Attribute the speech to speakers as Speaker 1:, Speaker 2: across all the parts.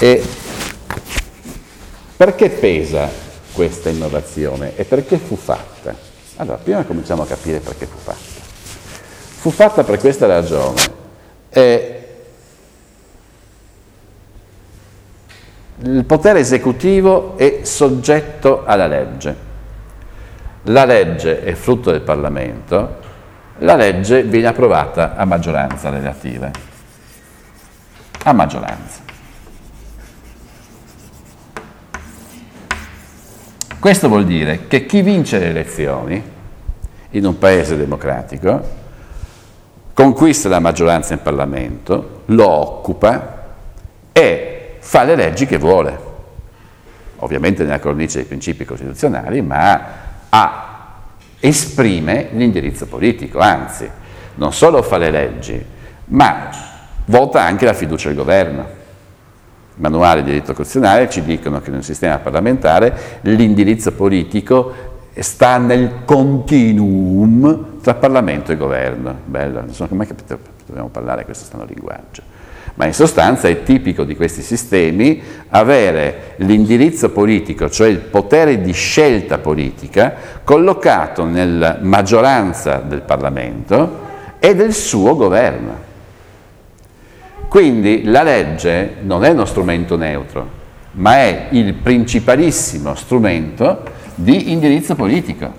Speaker 1: E perché pesa questa innovazione e perché fu fatta? Allora, prima cominciamo a capire perché fu fatta. Fu fatta per questa ragione. Il potere esecutivo è soggetto alla legge. La legge è frutto del Parlamento, la legge viene approvata a maggioranza relativa. A maggioranza. Questo vuol dire che chi vince le elezioni in un paese democratico conquista la maggioranza in Parlamento, lo occupa e fa le leggi che vuole, ovviamente nella cornice dei principi costituzionali, ma esprime l'indirizzo politico, anzi, non solo fa le leggi, ma vota anche la fiducia al governo. I manuali di diritto costituzionale ci dicono che in un sistema parlamentare l'indirizzo politico sta nel continuum tra Parlamento e governo. Bello, non so come dobbiamo parlare questo strano linguaggio. Ma in sostanza è tipico di questi sistemi avere l'indirizzo politico, cioè il potere di scelta politica, collocato nella maggioranza del Parlamento e del suo governo. Quindi la legge non è uno strumento neutro, ma è il principalissimo strumento di indirizzo politico.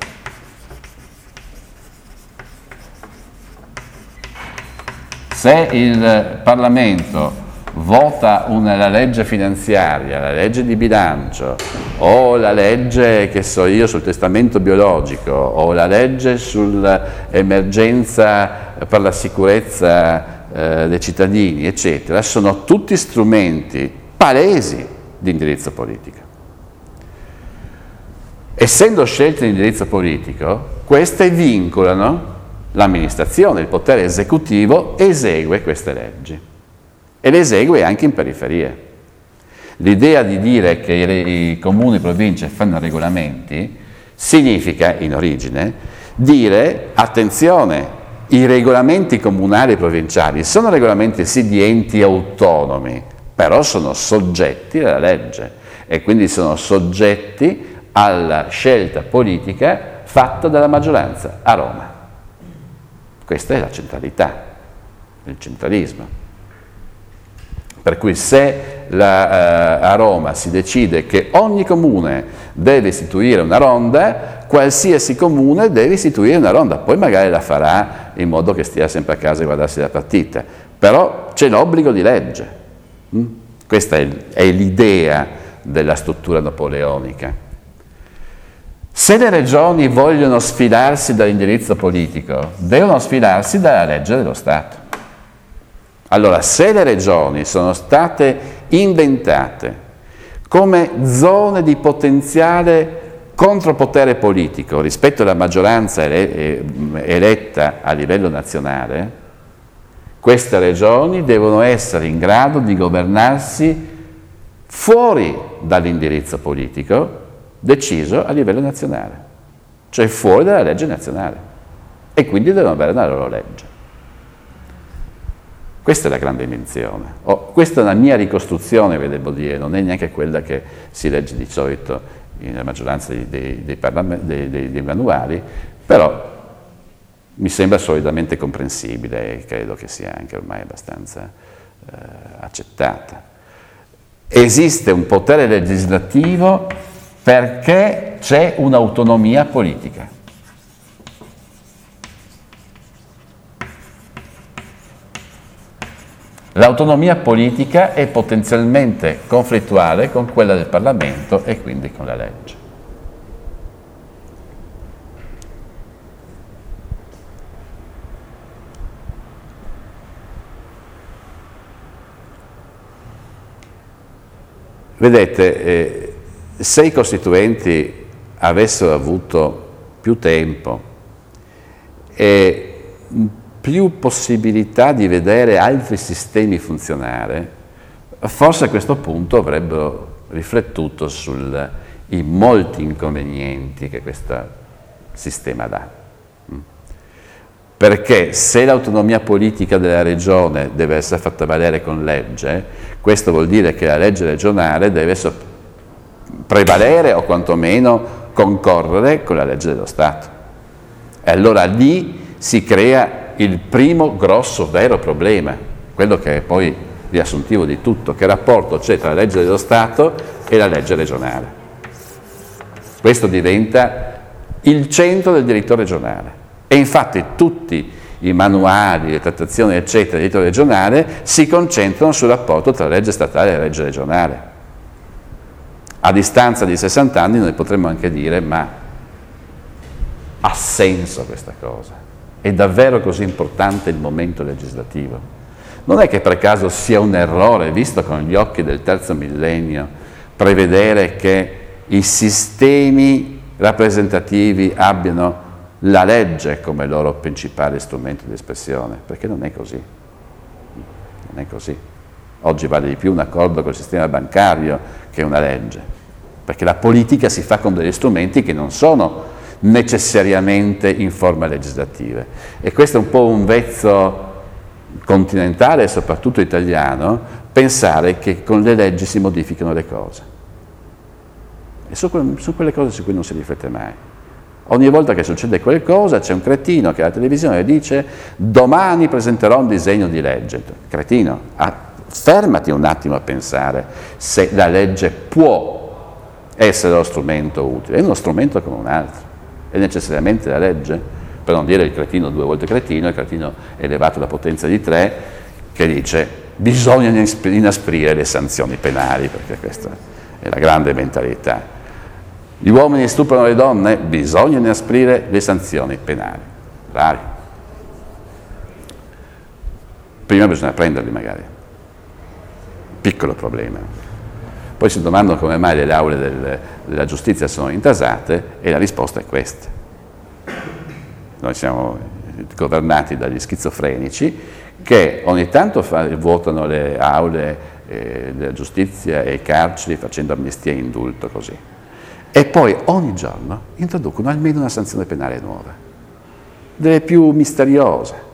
Speaker 1: Se il Parlamento vota la legge finanziaria, la legge di bilancio, o la legge, che so io, sul testamento biologico, o la legge sull'emergenza per la sicurezza dei cittadini, eccetera, sono tutti strumenti palesi di indirizzo politico. Essendo scelte di indirizzo politico, queste vincolano l'amministrazione, il potere esecutivo esegue queste leggi e le esegue anche in periferie. L'idea di dire che i comuni e province fanno regolamenti significa, in origine, dire attenzione, i regolamenti comunali e provinciali sono regolamenti sì di enti autonomi, però sono soggetti alla legge e quindi sono soggetti alla scelta politica fatta dalla maggioranza a Roma. Questa è la centralità, il centralismo. Per cui se a Roma si decide che ogni comune deve istituire una ronda, qualsiasi comune deve istituire una ronda, poi magari la farà in modo che stia sempre a casa a guardarsi la partita, però c'è l'obbligo di legge. Questa è l'idea della struttura napoleonica. Se le regioni vogliono sfilarsi dall'indirizzo politico, devono sfilarsi dalla legge dello Stato. Allora, se le regioni sono state inventate come zone di potenziale contropotere politico rispetto alla maggioranza eletta a livello nazionale, queste regioni devono essere in grado di governarsi fuori dall'indirizzo politico deciso a livello nazionale, cioè fuori dalla legge nazionale, e quindi devono avere una loro legge. Questa è la grande invenzione. Questa è una mia ricostruzione, ve devo dire, non è neanche quella che si legge di solito nella maggioranza dei manuali, però mi sembra solidamente comprensibile e credo che sia anche ormai abbastanza accettata. Esiste un potere legislativo perché c'è un'autonomia politica. L'autonomia politica è potenzialmente conflittuale con quella del Parlamento e quindi con la legge. Vedete, se i costituenti avessero avuto più tempo e più possibilità di vedere altri sistemi funzionare, forse a questo punto avrebbero riflettuto sui molti inconvenienti che questo sistema dà. perché se l'autonomia politica della regione deve essere fatta valere con legge, questo vuol dire che la legge regionale deve prevalere o quantomeno concorrere con la legge dello Stato. E allora lì si crea il primo grosso vero problema, quello che è poi riassuntivo di tutto, che rapporto c'è tra la legge dello Stato e la legge regionale. Questo diventa il centro del diritto regionale e infatti tutti i manuali, le trattazioni eccetera del diritto regionale si concentrano sul rapporto tra la legge statale e la legge regionale. A distanza di 60 anni noi potremmo anche dire ma ha senso questa cosa? È davvero così importante il momento legislativo? Non è che per caso sia un errore, visto con gli occhi del terzo millennio, prevedere che i sistemi rappresentativi abbiano la legge come loro principale strumento di espressione? Perché non è così. Non è così. Oggi vale di più un accordo col sistema bancario che una legge, perché la politica si fa con degli strumenti che non sono necessariamente in forma legislative. E questo è un po' un vezzo continentale e soprattutto italiano, pensare che con le leggi si modificano le cose. E su quelle cose su cui non si riflette mai. Ogni volta che succede qualcosa c'è un cretino che alla televisione dice domani presenterò un disegno di legge. Cretino, fermati un attimo a pensare se la legge può essere lo strumento utile. È uno strumento come un altro. È necessariamente la legge? Per non dire il cretino 2 volte cretino, il cretino elevato alla potenza di 3, che dice bisogna inasprire le sanzioni penali, perché questa è la grande mentalità. Gli uomini stuprano le donne, bisogna inasprire le sanzioni penali. Bravi. Prima bisogna prenderli magari. Piccolo problema. Poi si domandano come mai le aule della giustizia sono intasate e la risposta è questa. Noi siamo governati dagli schizofrenici che ogni tanto votano le aule della giustizia e i carceri facendo amnistia e indulto così. E poi ogni giorno introducono almeno una sanzione penale nuova, delle più misteriose.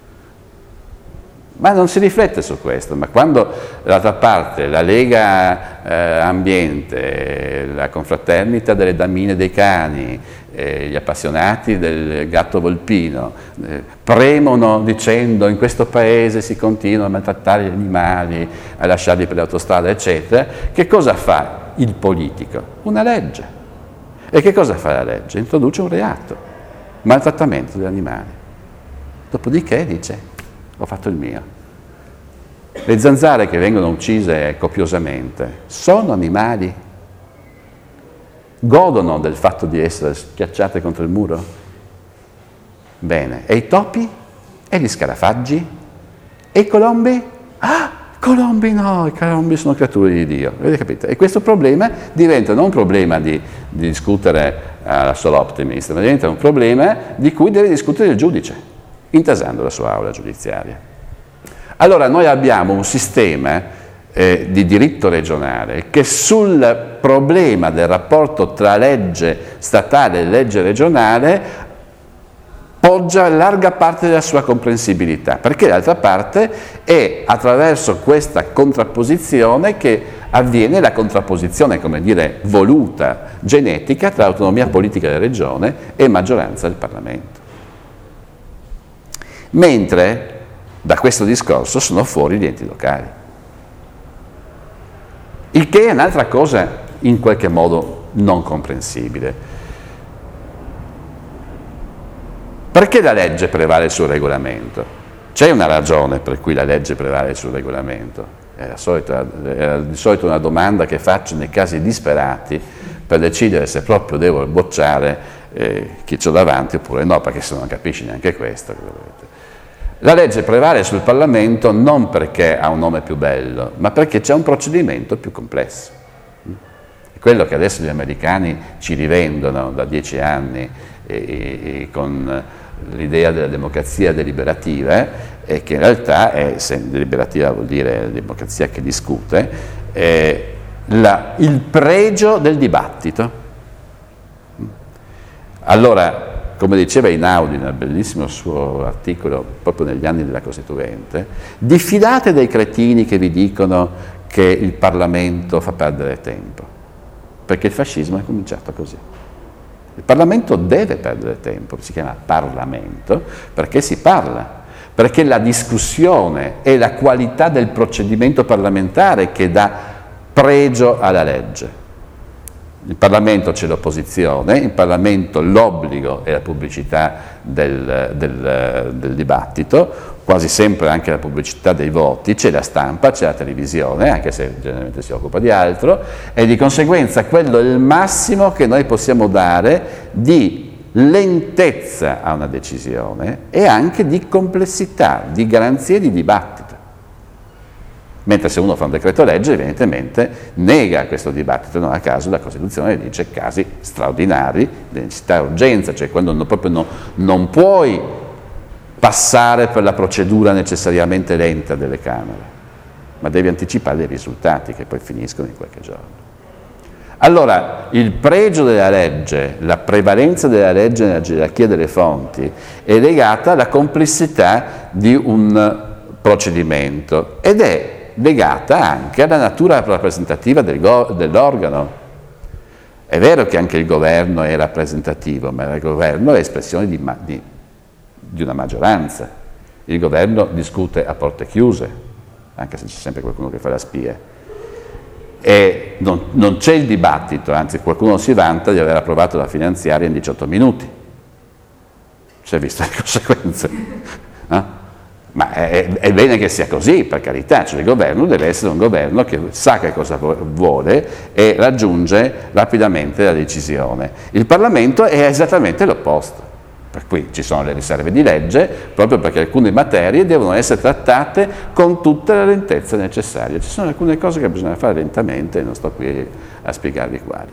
Speaker 1: Ma non si riflette su questo, ma quando dall'altra parte la Lega Ambiente, la confraternita delle dammine dei cani, gli appassionati del gatto volpino premono dicendo in questo paese si continua a maltrattare gli animali, a lasciarli per le autostrade eccetera, che cosa fa il politico? Una legge. E che cosa fa la legge? Introduce un reato, maltrattamento degli animali. Dopodiché dice ho fatto il mio. Le zanzare che vengono uccise copiosamente sono animali? Godono del fatto di essere schiacciate contro il muro? Bene. E i topi? E gli scarafaggi? E i colombi? Ah, colombi no, i colombi sono creature di Dio. Avete capito? E questo problema diventa non un problema di discutere alla sola optimista, ma diventa un problema di cui deve discutere il giudice, intasando la sua aula giudiziaria. Allora noi abbiamo un sistema di diritto regionale che sul problema del rapporto tra legge statale e legge regionale poggia larga parte della sua comprensibilità, perché d'altra parte è attraverso questa contrapposizione che avviene la contrapposizione, come dire, voluta, genetica, tra autonomia politica della regione e maggioranza del Parlamento. Mentre da questo discorso sono fuori gli enti locali. Il che è un'altra cosa in qualche modo non comprensibile. Perché la legge prevale sul regolamento? C'è una ragione per cui la legge prevale sul regolamento. È di solito una domanda che faccio nei casi disperati per decidere se proprio devo bocciare chi c'ho davanti oppure no, perché se non capisci neanche questo. La legge prevale sul Parlamento non perché ha un nome più bello, ma perché c'è un procedimento più complesso. Quello che adesso gli americani ci rivendono da 10 anni e con l'idea della democrazia deliberativa, e che in realtà deliberativa vuol dire democrazia che discute, il pregio del dibattito. Allora, come diceva Einaudi nel bellissimo suo articolo proprio negli anni della Costituente, diffidate dei cretini che vi dicono che il Parlamento fa perdere tempo, perché il fascismo è cominciato così. Il Parlamento deve perdere tempo, si chiama Parlamento perché si parla, perché la discussione è la qualità del procedimento parlamentare che dà pregio alla legge. In Parlamento c'è l'opposizione, in Parlamento l'obbligo è la pubblicità del dibattito, quasi sempre anche la pubblicità dei voti, c'è la stampa, c'è la televisione, anche se generalmente si occupa di altro, e di conseguenza quello è il massimo che noi possiamo dare di lentezza a una decisione e anche di complessità, di garanzie di dibattito. Mentre se uno fa un decreto legge evidentemente nega questo dibattito, non a caso la Costituzione dice casi straordinari, di necessità e urgenza, cioè quando proprio non puoi passare per la procedura necessariamente lenta delle Camere, ma devi anticipare i risultati che poi finiscono in qualche giorno. Allora, il pregio della legge, la prevalenza della legge nella gerarchia delle fonti è legata alla complessità di un procedimento ed è legata anche alla natura rappresentativa dell'organo. È vero che anche il governo è rappresentativo, ma il governo è espressione di una maggioranza. Il governo discute a porte chiuse, anche se c'è sempre qualcuno che fa la spia. E non c'è il dibattito, anzi qualcuno si vanta di aver approvato la finanziaria in 18 minuti. Si è visto le conseguenze. Ma è bene che sia così, per carità, cioè il governo deve essere un governo che sa che cosa vuole e raggiunge rapidamente la decisione. Il Parlamento è esattamente l'opposto, per cui ci sono le riserve di legge, proprio perché alcune materie devono essere trattate con tutta la lentezza necessaria. Ci sono alcune cose che bisogna fare lentamente e non sto qui a spiegarvi quali.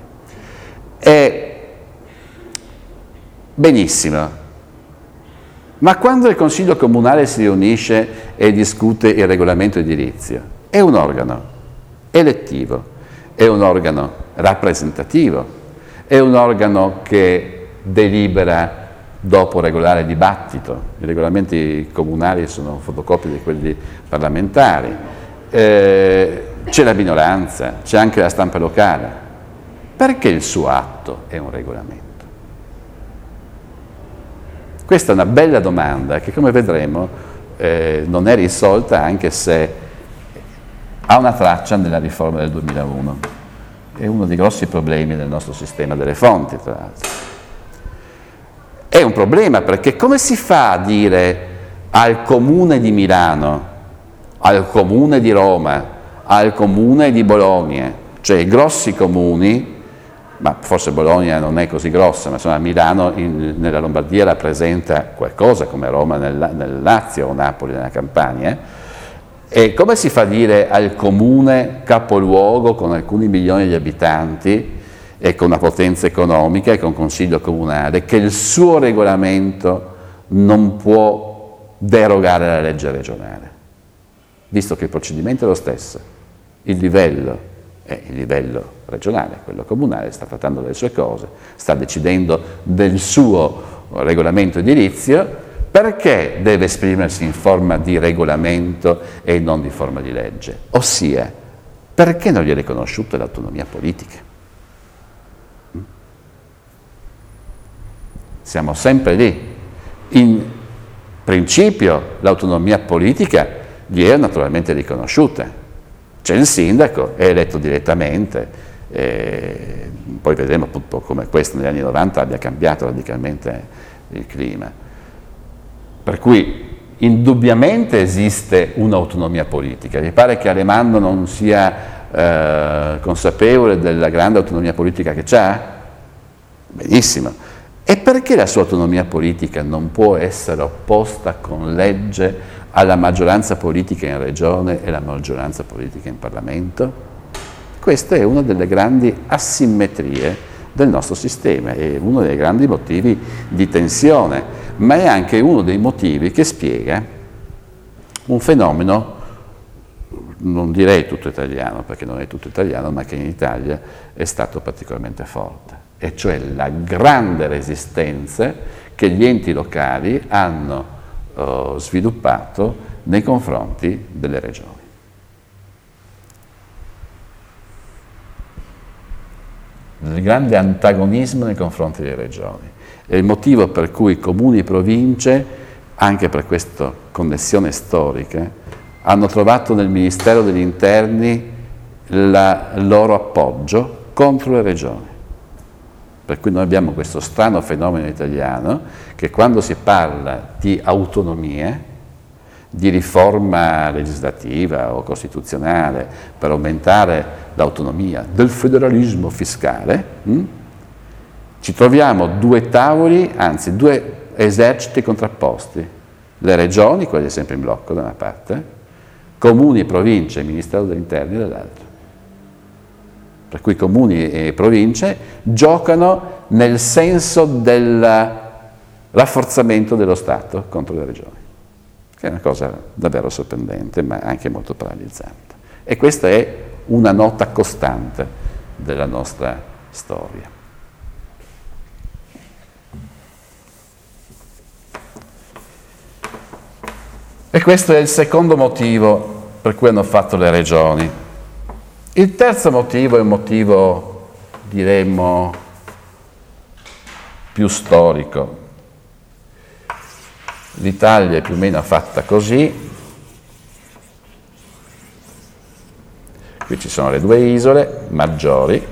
Speaker 1: Benissimo. Ma quando il Consiglio Comunale si riunisce e discute il regolamento edilizio, è un organo elettivo, è un organo rappresentativo, è un organo che delibera dopo regolare dibattito. I regolamenti comunali sono fotocopie di quelli parlamentari, c'è la minoranza, c'è anche la stampa locale. Perché il suo atto è un regolamento? Questa è una bella domanda che, come vedremo, non è risolta, anche se ha una traccia nella riforma del 2001. È uno dei grossi problemi del nostro sistema delle fonti, tra l'altro. È un problema perché come si fa a dire al Comune di Milano, al Comune di Roma, al Comune di Bologna, cioè i grossi comuni, ma forse Bologna non è così grossa, ma insomma Milano nella Lombardia rappresenta qualcosa come Roma nel Lazio o Napoli nella Campania, e come si fa a dire al comune capoluogo con alcuni milioni di abitanti e con una potenza economica e con un consiglio comunale che il suo regolamento non può derogare alla legge regionale, visto che il procedimento è lo stesso, il livello è il livello regionale, quello comunale, sta trattando delle sue cose, sta decidendo del suo regolamento edilizio, perché deve esprimersi in forma di regolamento e non di forma di legge? Ossia, perché non gli è riconosciuta l'autonomia politica? Siamo sempre lì. In principio l'autonomia politica gli è naturalmente riconosciuta. C'è il sindaco, è eletto direttamente, poi vedremo appunto come questo negli anni 90 abbia cambiato radicalmente il clima. Per cui indubbiamente esiste un'autonomia politica. Mi pare che Alemanno non sia consapevole della grande autonomia politica che c'ha? Benissimo. E perché la sua autonomia politica non può essere opposta con legge alla maggioranza politica in regione e alla maggioranza politica in Parlamento? Questa è una delle grandi asimmetrie del nostro sistema, è uno dei grandi motivi di tensione, ma è anche uno dei motivi che spiega un fenomeno, non direi tutto italiano, perché non è tutto italiano, ma che in Italia è stato particolarmente forte, e cioè la grande resistenza che gli enti locali hanno sviluppato nei confronti delle regioni. Il grande antagonismo nei confronti delle regioni. È il motivo per cui comuni e province, anche per questa connessione storica, hanno trovato nel Ministero degli Interni il loro appoggio contro le regioni. Per cui noi abbiamo questo strano fenomeno italiano che quando si parla di autonomie, di riforma legislativa o costituzionale per aumentare l'autonomia, del federalismo fiscale, ci troviamo due tavoli, anzi due eserciti contrapposti. Le regioni, quelle sempre in blocco da una parte, comuni e province e Ministero degli Interni dall'altra. Per cui comuni e province giocano nel senso del rafforzamento dello Stato contro le regioni, che è una cosa davvero sorprendente, ma anche molto paralizzante. E questa è una nota costante della nostra storia. E questo è il secondo motivo per cui hanno fatto le regioni. Il terzo motivo è un motivo, diremmo, più storico. L'Italia è più o meno fatta così. Qui ci sono le due isole maggiori.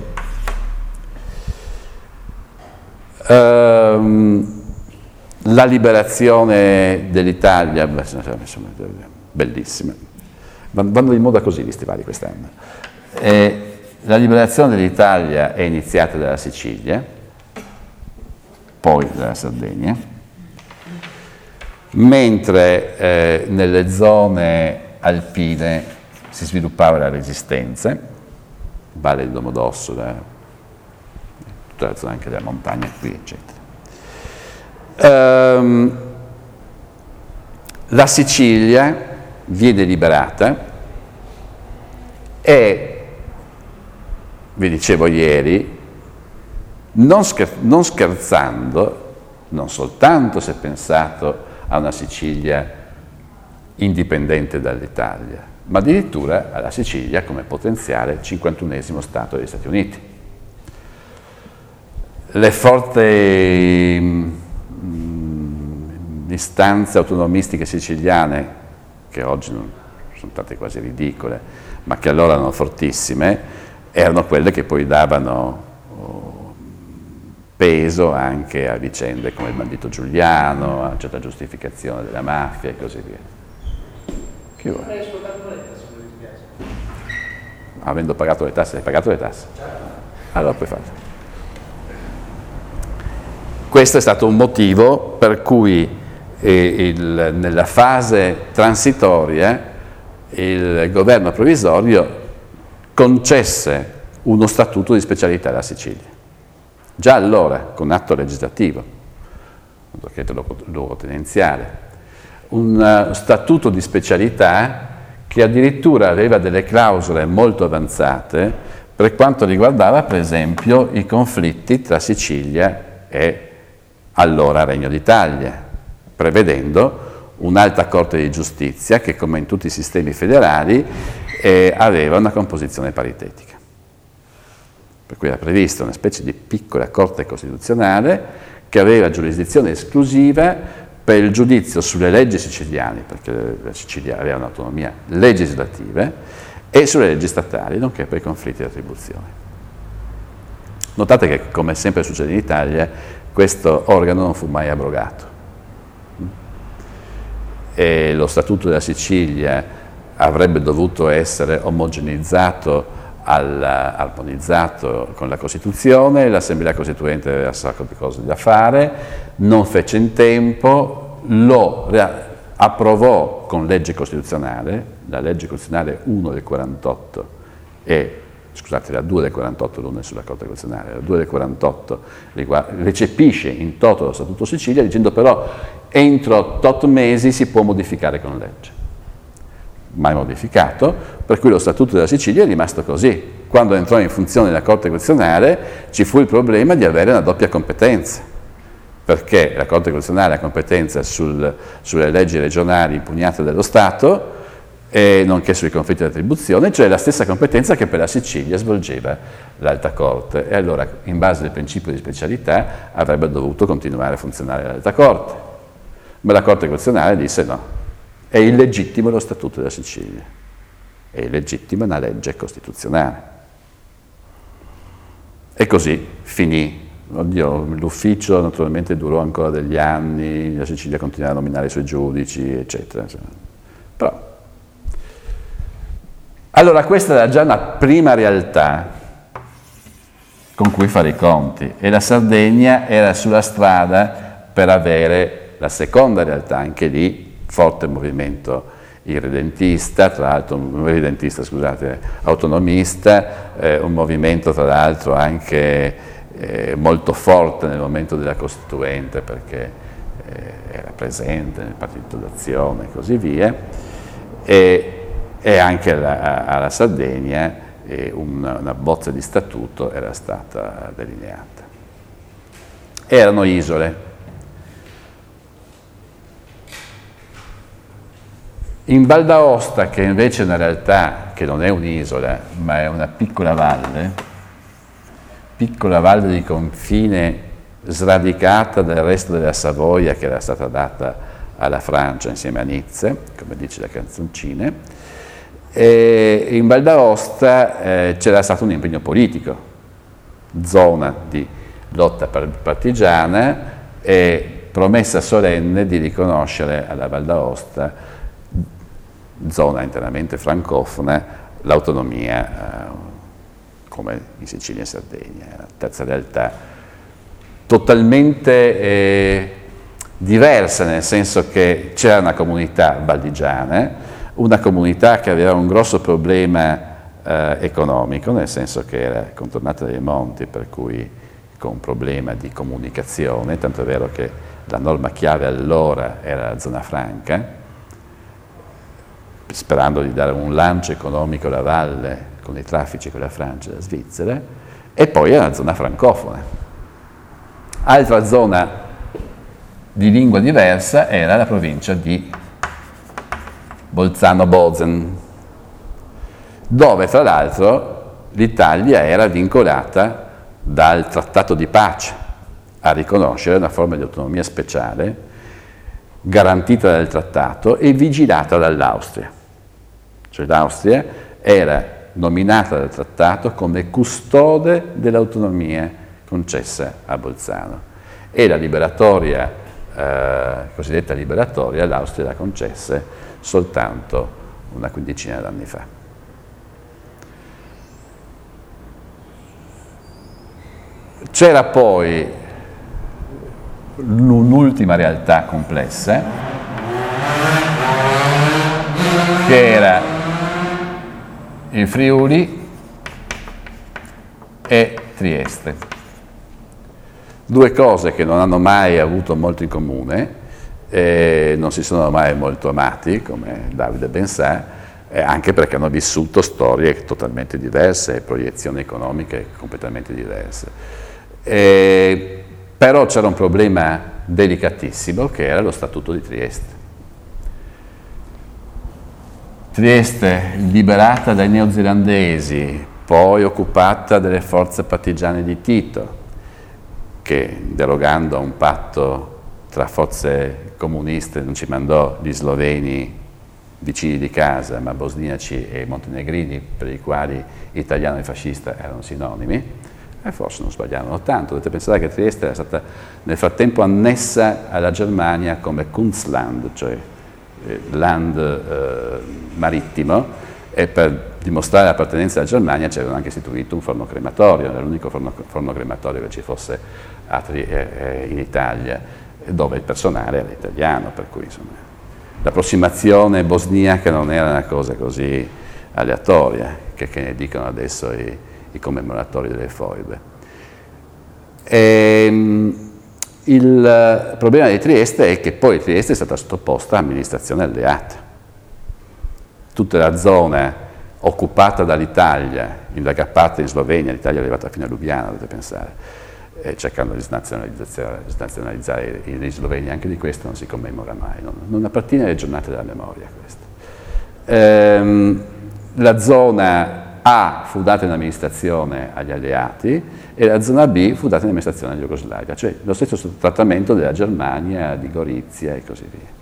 Speaker 1: La liberazione dell'Italia, bellissima. Vanno di moda così gli stivali quest'anno. La liberazione dell'Italia è iniziata dalla Sicilia, poi dalla Sardegna, mentre nelle zone alpine si sviluppava la Resistenza, Valle di Domodossola, tutta la zona anche della montagna qui, eccetera. La Sicilia viene liberata e, vi dicevo ieri, non scherzando, non soltanto si è pensato a una Sicilia indipendente dall'Italia, ma addirittura alla Sicilia come potenziale 51esimo Stato degli Stati Uniti. Le forti istanze autonomistiche siciliane, che oggi sono state quasi ridicole, ma che allora erano fortissime, erano quelle che poi davano peso anche a vicende come il bandito Giuliano, a una certa giustificazione della mafia e così via. Chi vuole? Avendo pagato le tasse, hai pagato le tasse? Allora puoi farlo. Questo è stato un motivo per cui nella fase transitoria il governo provvisorio concesse uno statuto di specialità alla Sicilia. Già allora, con atto legislativo, un decreto luogotenenziale, un statuto di specialità che addirittura aveva delle clausole molto avanzate per quanto riguardava, per esempio, i conflitti tra Sicilia e allora Regno d'Italia, prevedendo un'alta Corte di Giustizia che, come in tutti i sistemi federali, aveva una composizione paritetica. Per cui era prevista una specie di piccola Corte Costituzionale che aveva giurisdizione esclusiva per il giudizio sulle leggi siciliane, perché la Sicilia aveva un'autonomia legislativa, e sulle leggi statali, nonché per i conflitti di attribuzione. Notate che, come sempre succede in Italia, questo organo non fu mai abrogato. E lo Statuto della Sicilia avrebbe dovuto essere omogeneizzato, armonizzato con la Costituzione, l'Assemblea Costituente aveva un sacco di cose da fare, non fece in tempo, lo approvò con legge costituzionale, la legge costituzionale 1 del 48 e, scusate, la 2 del 48, l'una è sulla Corte Costituzionale, la 2 del 48 recepisce in toto lo Statuto Sicilia dicendo però entro 8 mesi si può modificare con legge. Mai modificato, per cui lo Statuto della Sicilia è rimasto così. Quando entrò in funzione la Corte Costituzionale ci fu il problema di avere una doppia competenza, perché la Corte Costituzionale ha competenza sulle leggi regionali impugnate dallo Stato, e nonché sui conflitti di attribuzione, cioè la stessa competenza che per la Sicilia svolgeva l'Alta Corte, e allora in base al principio di specialità avrebbe dovuto continuare a funzionare l'Alta Corte, ma la Corte Costituzionale disse no, è illegittimo lo Statuto della Sicilia, è illegittima una legge costituzionale. E così finì. Oddio, l'ufficio naturalmente durò ancora degli anni, la Sicilia continuava a nominare i suoi giudici, eccetera. Però, allora questa era già una prima realtà con cui fare i conti, e la Sardegna era sulla strada per avere la seconda realtà, anche lì forte movimento irredentista, tra l'altro autonomista, un movimento tra l'altro anche molto forte nel momento della Costituente, perché era presente nel Partito d'Azione e così via, e anche alla Sardegna una bozza di statuto era stata delineata. Erano isole. In Val d'Aosta, che invece è una realtà che non è un'isola, ma è una piccola valle di confine sradicata dal resto della Savoia, che era stata data alla Francia insieme a Nizze, come dice la canzoncina, e in Val d'Aosta c'era stato un impegno politico, zona di lotta partigiana e promessa solenne di riconoscere alla Val d'Aosta, zona interamente francofona, l'autonomia come in Sicilia e Sardegna. È una terza realtà totalmente diversa, nel senso che c'era una comunità valdigiana, una comunità che aveva un grosso problema economico, nel senso che era contornata dai monti, per cui con un problema di comunicazione, tanto è vero che la norma chiave allora era la zona franca, sperando di dare un lancio economico alla valle con i traffici con la Francia e la Svizzera, e poi era una zona francofona. Altra zona di lingua diversa era la provincia di Bolzano-Bozen, dove tra l'altro l'Italia era vincolata dal trattato di pace a riconoscere una forma di autonomia speciale garantita dal trattato e vigilata dall'Austria. Cioè l'Austria era nominata dal trattato come custode dell'autonomia concessa a Bolzano, e la liberatoria, cosiddetta liberatoria, l'Austria la concesse soltanto una quindicina d'anni fa. C'era poi un'ultima realtà complessa, che era il Friuli e Trieste. Due cose che non hanno mai avuto molto in comune, non si sono mai molto amati, come Davide ben sa, anche perché hanno vissuto storie totalmente diverse e proiezioni economiche completamente diverse. Però c'era un problema delicatissimo, che era lo Statuto di Trieste. Trieste, liberata dai neozelandesi, poi occupata dalle forze partigiane di Tito, che derogando a un patto tra forze comuniste non ci mandò gli sloveni vicini di casa, ma bosniaci e montenegrini, per i quali italiano e fascista erano sinonimi, e forse non sbagliarono tanto. Dovete pensare che Trieste era stata nel frattempo annessa alla Germania come Kunstland, cioè land marittimo, e per dimostrare l'appartenenza alla Germania ci avevano anche istituito un forno crematorio, era l'unico forno crematorio che ci fosse in Italia, dove il personale era italiano, per cui insomma l'approssimazione bosniaca non era una cosa così aleatoria, che ne dicono adesso i commemoratori delle foibe. Il problema di Trieste è che poi Trieste è stata sottoposta a amministrazione alleata. Tutta la zona occupata dall'Italia, in larga parte in Slovenia, l'Italia è arrivata fino a Lubiana, dovete pensare, cercando di snazionalizzare gli sloveni. Anche di questo non si commemora mai, non appartiene alle giornate della memoria questo. La zona A fu data in amministrazione agli alleati e la zona B fu data in amministrazione agli Jugoslavia, cioè lo stesso trattamento della Germania, di Gorizia e così via.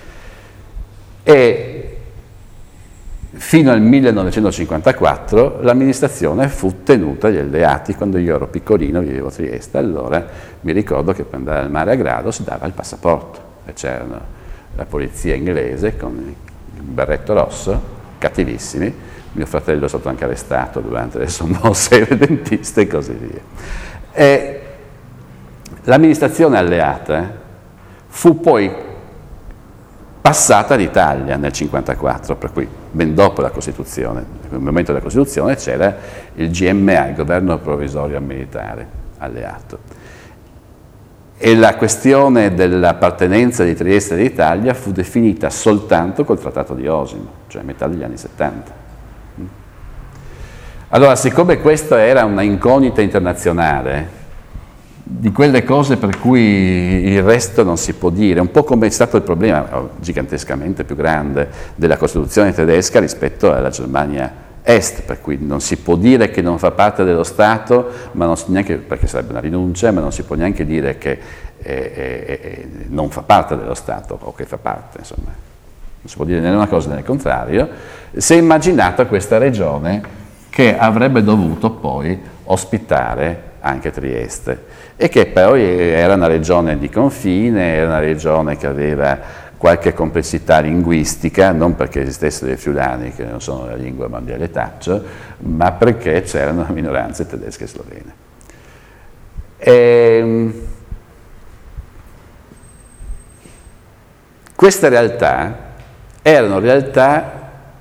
Speaker 1: E fino al 1954 l'amministrazione fu tenuta agli alleati. Quando io ero piccolino, vivevo a Trieste, allora mi ricordo che per andare al mare a Grado si dava il passaporto e c'era la polizia inglese con il berretto rosso, cattivissimi. Mio fratello è stato anche arrestato durante le sommosse redentiste e così via. E l'amministrazione alleata fu poi passata all'Italia nel 1954, per cui ben dopo la Costituzione, nel momento della Costituzione c'era il GMA, il Governo Provvisorio Militare Alleato. E la questione dell'appartenenza di Trieste all'Italia fu definita soltanto col Trattato di Osimo, cioè a metà degli anni 70. Allora, siccome questa era una incognita internazionale, di quelle cose per cui il resto non si può dire, un po' come è stato il problema gigantescamente più grande della Costituzione tedesca rispetto alla Germania Est, per cui non si può dire che non fa parte dello Stato, ma non si, neanche, perché sarebbe una rinuncia, ma non si può neanche dire che non fa parte dello Stato o che fa parte, insomma. Non si può dire né una cosa né il contrario. Si è immaginata questa regione che avrebbe dovuto poi ospitare anche Trieste e che poi era una regione di confine, era una regione che aveva qualche complessità linguistica, non perché esistessero i friulani che non sono la lingua ma un dialettaccio, ma perché c'erano minoranze tedesche e slovene. Queste realtà erano realtà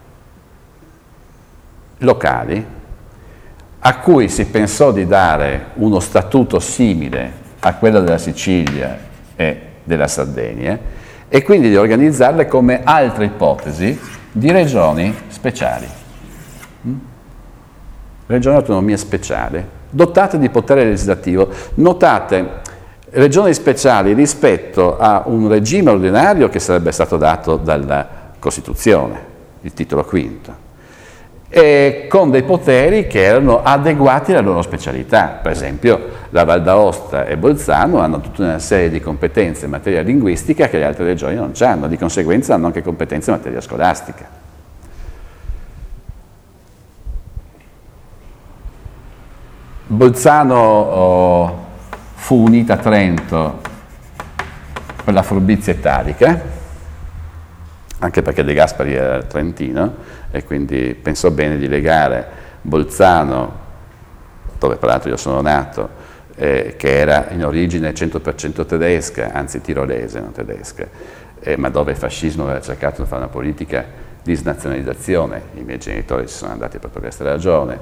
Speaker 1: locali a cui si pensò di dare uno statuto simile a quello della Sicilia e della Sardegna e quindi di organizzarle come altre ipotesi di regioni speciali. Regioni di autonomia speciale, dotate di potere legislativo. Notate, regioni speciali rispetto a un regime ordinario che sarebbe stato dato dalla Costituzione, il titolo quinto, e con dei poteri che erano adeguati alla loro specialità. Per esempio la Val d'Aosta e Bolzano hanno tutta una serie di competenze in materia linguistica che le altre regioni non hanno, di conseguenza hanno anche competenze in materia scolastica. Bolzano fu unita a Trento per la furbizia italica, anche perché De Gasperi era trentino e quindi pensò bene di legare Bolzano, dove peraltro io sono nato, che era in origine 100% tedesca, anzi tirolese, non tedesca, ma dove il fascismo aveva cercato di fare una politica di snazionalizzazione. I miei genitori ci sono andati per questa ragione.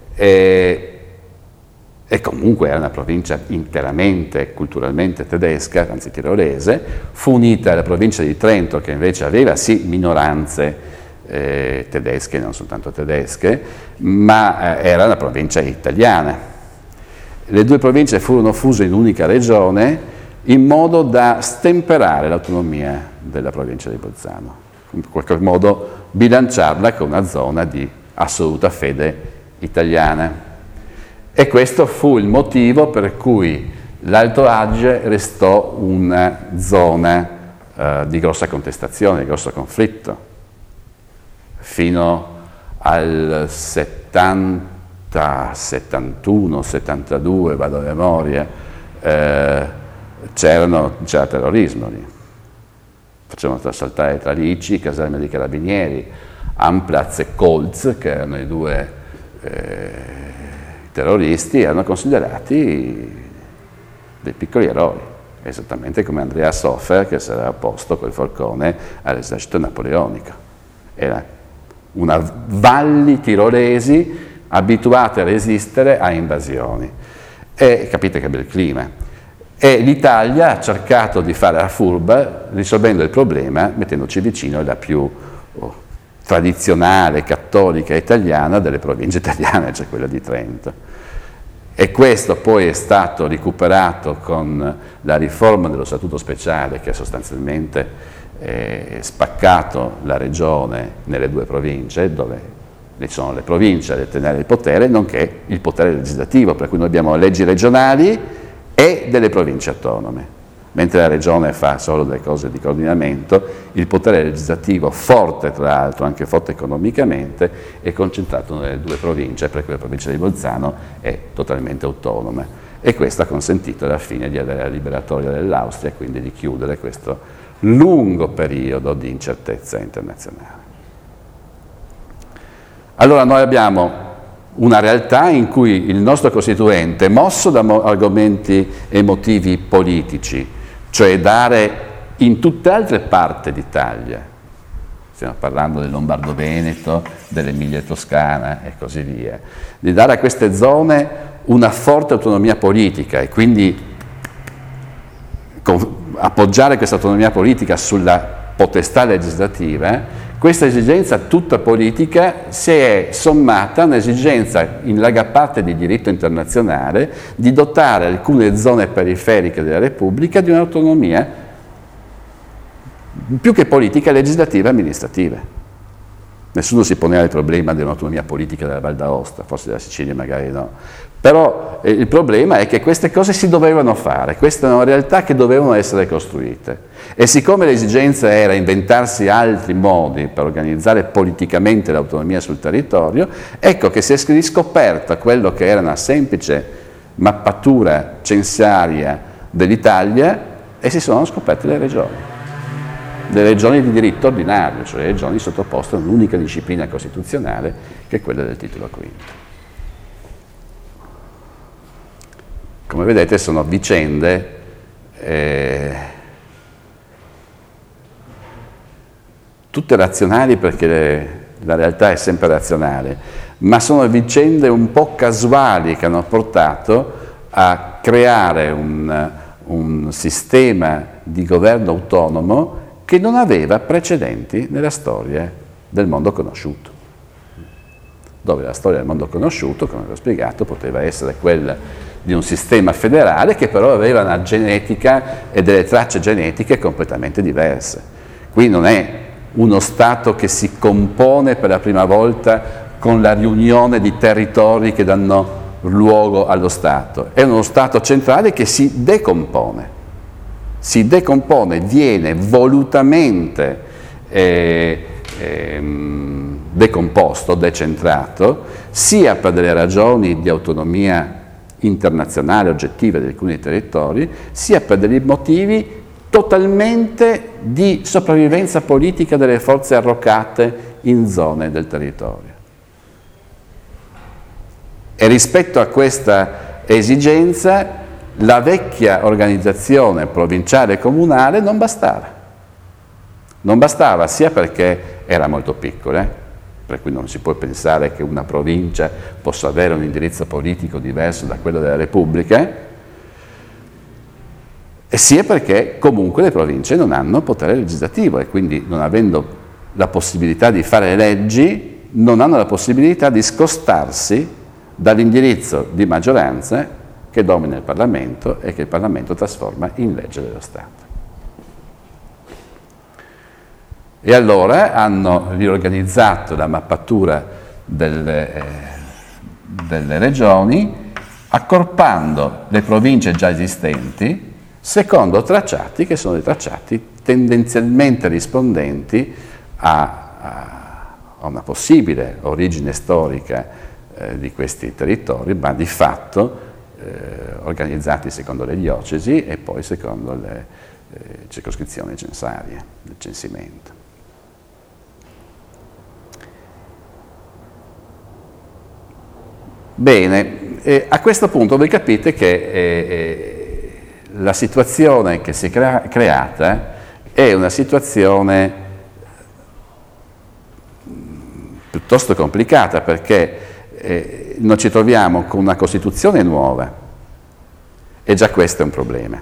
Speaker 1: E comunque era una provincia interamente culturalmente tedesca, anzi tirolese, fu unita alla provincia di Trento che invece aveva sì minoranze tedesche, non soltanto tedesche, ma era una provincia italiana. Le due province furono fuse in un'unica regione in modo da stemperare l'autonomia della provincia di Bolzano, in qualche modo bilanciarla con una zona di assoluta fede italiana. E questo fu il motivo per cui l'Alto Adige restò una zona di grossa contestazione, di grosso conflitto. Fino al 70, 71, 72, vado a memoria, c'era terrorismo lì. Facevano saltare tralicci, caserme di carabinieri, Amplatz e Kolz, che erano i due terroristi, erano considerati dei piccoli eroi, esattamente come Andreas Hofer che si era opposto col forcone all'esercito napoleonico. Era una valli tirolesi abituate a resistere a invasioni. E capite che bel clima. E l'Italia ha cercato di fare la furba risolvendo il problema mettendoci vicino alla più tradizionale, cattolica italiana delle province italiane, cioè quella di Trento. E questo poi è stato recuperato con la riforma dello Statuto speciale, che ha sostanzialmente spaccato la regione nelle due province, dove ci sono le province a detenere il potere, nonché il potere legislativo, per cui noi abbiamo leggi regionali e delle province autonome. Mentre la regione fa solo delle cose di coordinamento, il potere legislativo, forte tra l'altro, anche forte economicamente, è concentrato nelle due province, perché la provincia di Bolzano è totalmente autonoma. E questo ha consentito alla fine di avere la liberatoria dell'Austria e quindi di chiudere questo lungo periodo di incertezza internazionale. Allora noi abbiamo una realtà in cui il nostro Costituente, mosso da argomenti emotivi politici, cioè dare in tutte altre parti d'Italia, stiamo parlando del Lombardo-Veneto, dell'Emilia-Toscana e così via, di dare a queste zone una forte autonomia politica e quindi appoggiare questa autonomia politica sulla potestà legislativa. Questa esigenza tutta politica si è sommata a un'esigenza in larga parte di diritto internazionale di dotare alcune zone periferiche della Repubblica di un'autonomia più che politica, legislativa e amministrativa. Nessuno si poneva il problema di un'autonomia politica della Val d'Aosta, forse della Sicilia magari no. Però il problema è che queste cose si dovevano fare, queste erano realtà che dovevano essere costruite. E siccome l'esigenza era inventarsi altri modi per organizzare politicamente l'autonomia sul territorio, ecco che si è riscoperta quello che era una semplice mappatura censiaria dell'Italia e si sono scoperte le regioni di diritto ordinario, cioè le regioni sottoposte a un'unica disciplina costituzionale che è quella del titolo quinto. Come vedete sono vicende tutte razionali perché la realtà è sempre razionale, ma sono vicende un po' casuali che hanno portato a creare un sistema di governo autonomo che non aveva precedenti nella storia del mondo conosciuto, dove la storia del mondo conosciuto, come vi ho spiegato, poteva essere quella di un sistema federale che però aveva una genetica e delle tracce genetiche completamente diverse. Qui non è uno Stato che si compone per la prima volta con la riunione di territori che danno luogo allo Stato, è uno Stato centrale che si decompone, viene volutamente decomposto, decentrato, sia per delle ragioni di autonomia internazionale oggettiva di alcuni territori, sia per dei motivi totalmente di sopravvivenza politica delle forze arroccate in zone del territorio. E rispetto a questa esigenza la vecchia organizzazione provinciale e comunale non bastava. Non bastava sia perché era molto piccola, per cui non si può pensare che una provincia possa avere un indirizzo politico diverso da quello della Repubblica, e sia perché comunque le province non hanno potere legislativo e quindi non avendo la possibilità di fare leggi, non hanno la possibilità di scostarsi dall'indirizzo di maggioranza che domina il Parlamento e che il Parlamento trasforma in legge dello Stato. E allora hanno riorganizzato la mappatura delle regioni, accorpando le province già esistenti secondo tracciati che sono dei tracciati tendenzialmente rispondenti a una possibile origine storica di questi territori, ma di fatto organizzati secondo le diocesi e poi secondo le circoscrizioni censarie, il censimento. Bene, a questo punto voi capite che la situazione che si è creata è una situazione piuttosto complicata perché noi ci troviamo con una Costituzione nuova e già questo è un problema,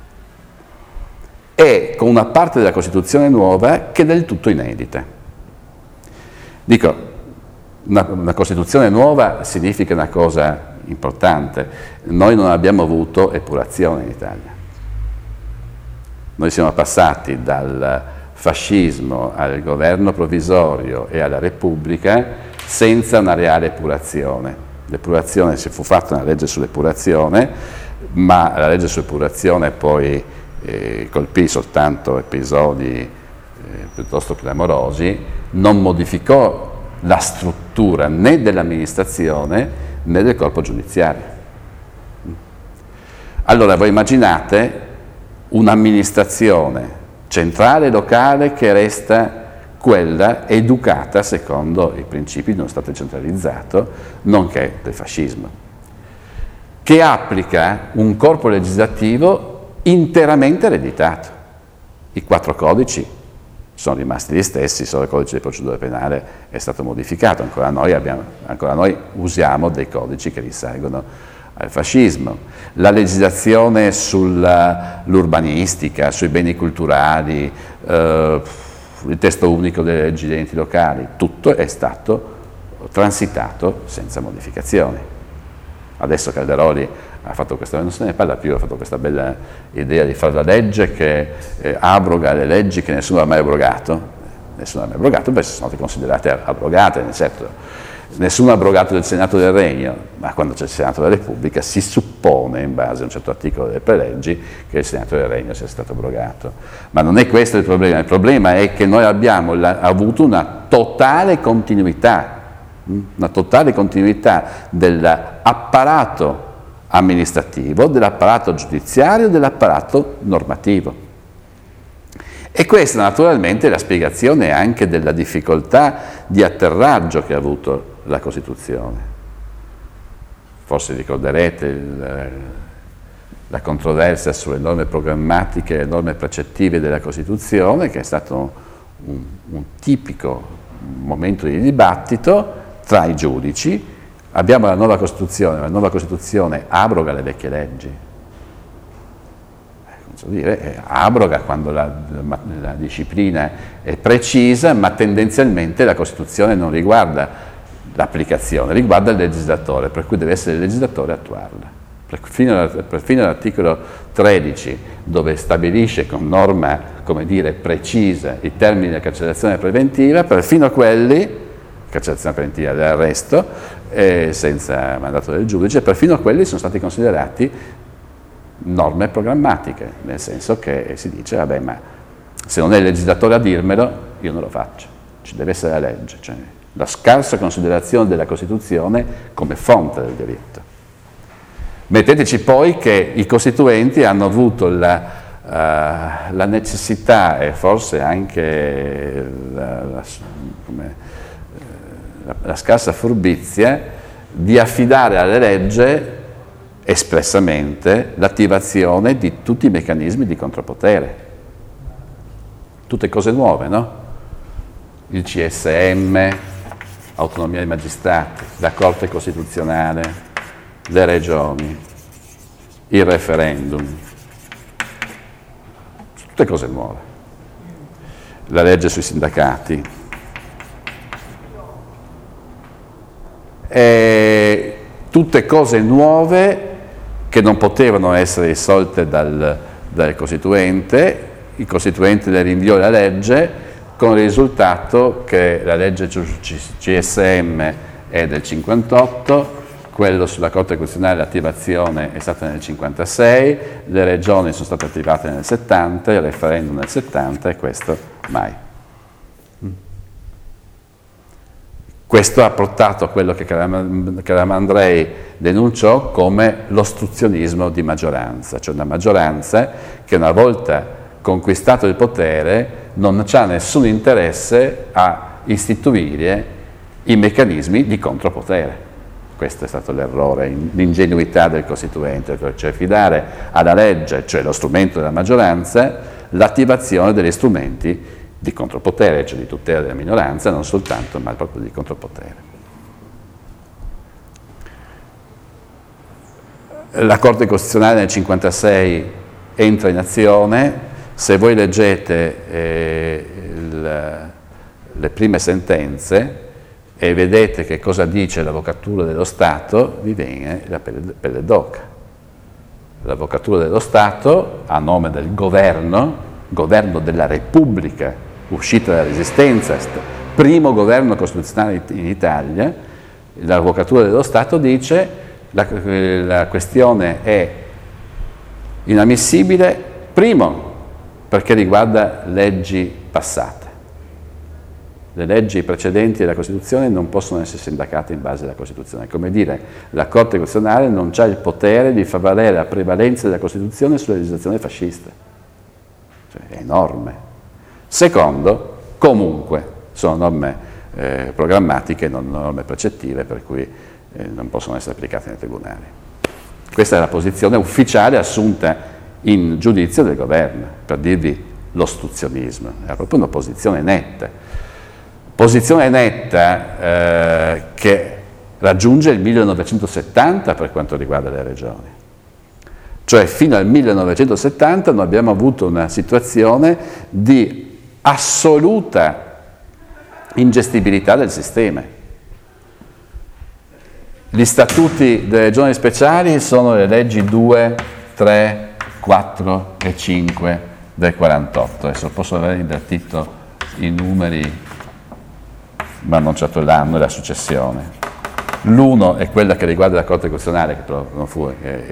Speaker 1: e con una parte della Costituzione nuova che è del tutto inedita. Dico, una Costituzione nuova significa una cosa importante. Noi non abbiamo avuto epurazione in Italia. Noi siamo passati dal fascismo al governo provvisorio e alla Repubblica senza una reale epurazione. L'epurazione, si fu fatta una legge sull'epurazione, ma la legge sull'epurazione poi colpì soltanto episodi piuttosto clamorosi, non modificò la struttura né dell'amministrazione né del corpo giudiziario. Allora voi immaginate un'amministrazione centrale e locale che resta quella educata secondo i principi di uno Stato centralizzato, nonché del fascismo, che applica un corpo legislativo interamente ereditato. I 4 codici sono rimasti gli stessi, solo il codice di procedura penale è stato modificato, ancora noi usiamo dei codici che risalgono al fascismo. La legislazione sull'urbanistica, sui beni culturali, il testo unico delle leggi degli enti locali, tutto è stato transitato senza modificazioni. Adesso Calderoli ha fatto questa, non se ne parla più, ha fatto questa bella idea di fare la legge che abroga le leggi che nessuno ha mai abrogato. Nessuno ha mai abrogato, beh, sono state considerate abrogate, certo. Nessuno ha abrogato del Senato del Regno, ma quando c'è il Senato della Repubblica si suppone, in base a un certo articolo delle preleggi, che il Senato del Regno sia stato abrogato. Ma non è questo il problema è che noi abbiamo avuto una totale continuità dell'apparato amministrativo, dell'apparato giudiziario, dell'apparato normativo. E questa naturalmente è la spiegazione anche della difficoltà di atterraggio che ha avuto la Costituzione. Forse ricorderete la controversia sulle norme programmatiche e le norme precettive della Costituzione, che è stato un tipico momento di dibattito tra i giudici. Abbiamo la nuova Costituzione abroga le vecchie leggi. Abroga quando la disciplina è precisa, ma tendenzialmente la Costituzione non riguarda l'applicazione, riguarda il legislatore, per cui deve essere il legislatore a attuarla. Perfino l'articolo 13, dove stabilisce con norma, come dire, precisa i termini della cancellazione preventiva, perfino quelli, cancellazione preventiva dell'arresto, senza mandato del giudice, perfino quelli sono stati considerati norme programmatiche, nel senso che si dice, vabbè, ma se non è il legislatore a dirmelo, io non lo faccio, ci deve essere la legge, cioè la scarsa considerazione della Costituzione come fonte del diritto. Metteteci poi che i costituenti hanno avuto la necessità e forse anche la scarsa furbizia di affidare alla legge espressamente l'attivazione di tutti i meccanismi di contropotere. Tutte cose nuove, no? Il CSM, autonomia dei magistrati, la Corte Costituzionale, le regioni, il referendum, tutte cose nuove. La legge sui sindacati. E tutte cose nuove che non potevano essere risolte dal Costituente, il Costituente le rinviò la legge, con il risultato che la legge CSM è del 58, quello sulla Corte Costituzionale l'attivazione è stata nel 56, le regioni sono state attivate nel 70, il referendum nel 70 e questo mai. Questo ha portato a quello che Calamandrei denunciò come l'ostruzionismo di maggioranza, cioè una maggioranza che una volta conquistato il potere non ha nessun interesse a istituire i meccanismi di contropotere. Questo è stato l'errore, l'ingenuità del Costituente, cioè fidare alla legge, cioè lo strumento della maggioranza, l'attivazione degli strumenti di contropotere, cioè di tutela della minoranza, non soltanto, ma proprio di contropotere. La Corte Costituzionale nel 1956 entra in azione. Se voi leggete le prime sentenze, e vedete che cosa dice l'Avvocatura dello Stato, vi viene la pelle d'oca. L'Avvocatura dello Stato, a nome del governo della Repubblica, uscita dalla Resistenza, primo governo costituzionale in Italia, l'Avvocatura dello Stato dice la questione è inammissibile, primo, perché riguarda leggi passate. Le leggi precedenti della Costituzione non possono essere sindacate in base alla Costituzione. Come dire, la Corte Costituzionale non ha il potere di far valere la prevalenza della Costituzione sulla legislazione fascista. Cioè, è enorme. Secondo, comunque, sono norme programmatiche, non norme precettive, per cui non possono essere applicate nei tribunali. Questa è la posizione ufficiale assunta in giudizio del governo, per dirvi l'ostruzionismo. Era proprio una posizione netta. Posizione netta che raggiunge il 1970 per quanto riguarda le regioni. Cioè fino al 1970 noi abbiamo avuto una situazione di assoluta ingestibilità del sistema. Gli statuti delle regioni speciali sono le leggi 2, 3, 4 e 5 del 48. Adesso posso aver invertito i numeri, ma non certo l'anno e la successione. L'uno è quella che riguarda la Corte Costituzionale, che però non fu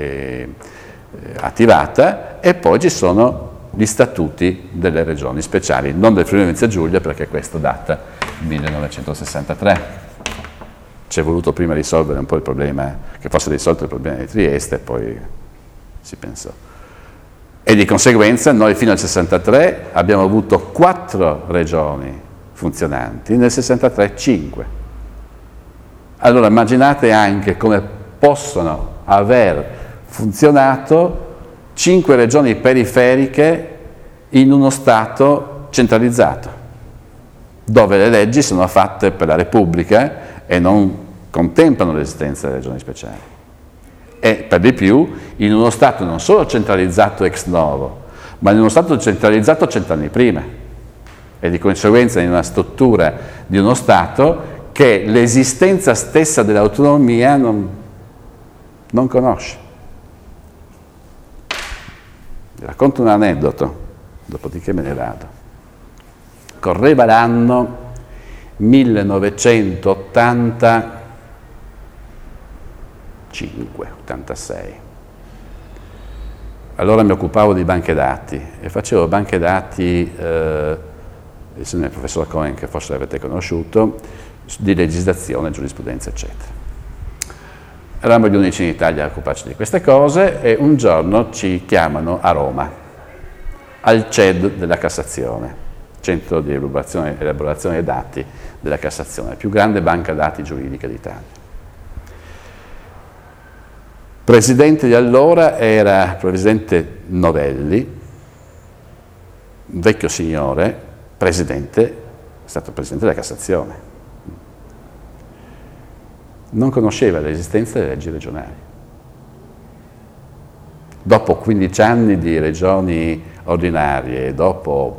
Speaker 1: attivata, e poi ci sono gli statuti delle regioni speciali, non del Friuli Venezia Giulia, perché questo data 1963. Ci è voluto prima risolvere un po' il problema, che fosse risolto il problema di Trieste, e poi si pensò. E di conseguenza noi fino al 63 abbiamo avuto 4 regioni funzionanti, nel 63 5. Allora immaginate anche come possono aver funzionato 5 regioni periferiche in uno Stato centralizzato, dove le leggi sono fatte per la Repubblica e non contemplano l'esistenza delle regioni speciali. E per di più in uno Stato non solo centralizzato ex novo, ma in uno Stato centralizzato 100 anni prima. E di conseguenza in una struttura di uno Stato che l'esistenza stessa dell'autonomia non conosce. Vi racconto un aneddoto, dopodiché me ne vado. Correva l'anno 1985-86. Allora mi occupavo di banche dati e facevo banche dati, il professor Cohen, che forse l'avete conosciuto, di legislazione, giurisprudenza, eccetera. Eravamo gli unici in Italia a occuparci di queste cose e un giorno ci chiamano a Roma, al CED della Cassazione, Centro di Elaborazione dei Dati della Cassazione, la più grande banca dati giuridica d'Italia. Presidente di allora era il presidente Novelli, un vecchio signore, è stato presidente della Cassazione. Non conosceva l'esistenza delle leggi regionali. Dopo 15 anni di regioni ordinarie, dopo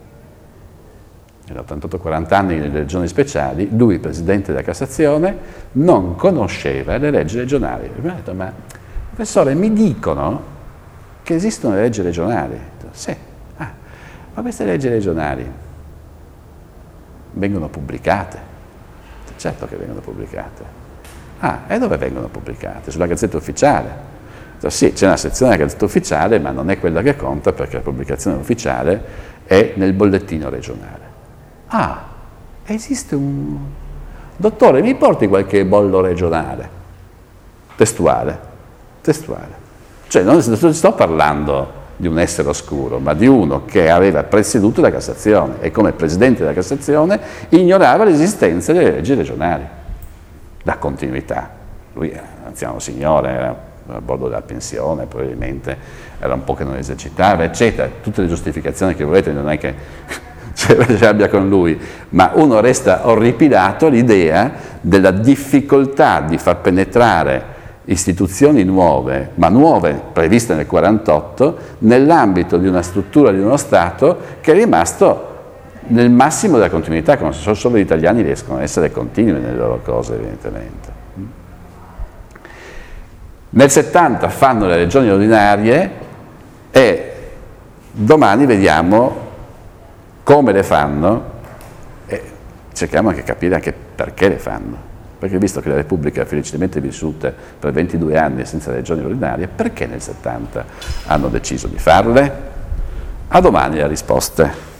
Speaker 1: 38-40 anni di regioni speciali, lui, presidente della Cassazione, non conosceva le leggi regionali. Mi ha detto, ma professore, mi dicono che esistono le leggi regionali? Detto, sì, ma queste leggi regionali vengono pubblicate? Certo che vengono pubblicate. E dove vengono pubblicate? Sulla Gazzetta Ufficiale. Detto, sì, c'è una sezione della Gazzetta Ufficiale, ma non è quella che conta perché la pubblicazione ufficiale è nel bollettino regionale. Esiste un... Dottore, mi porti qualche bollo regionale? Testuale. Cioè non sto parlando di un essere oscuro, ma di uno che aveva presieduto la Cassazione e come presidente della Cassazione ignorava l'esistenza delle leggi regionali. La continuità. Lui era un anziano signore, era a bordo della pensione, probabilmente era un po' che non esercitava, eccetera. Tutte le giustificazioni che volete, non è che ce abbia con lui, ma uno resta orripilato all'idea della difficoltà di far penetrare istituzioni nuove, ma nuove, previste nel 48, nell'ambito di una struttura di uno Stato che è rimasto nel massimo della continuità, come solo gli italiani riescono a essere continui nelle loro cose, evidentemente. Nel 70 fanno le regioni ordinarie e domani vediamo come le fanno e cerchiamo anche di capire anche perché le fanno. Perché visto che la Repubblica ha felicemente vissuta per 22 anni senza regioni ordinarie, perché nel 70 hanno deciso di farle? A domani le risposte.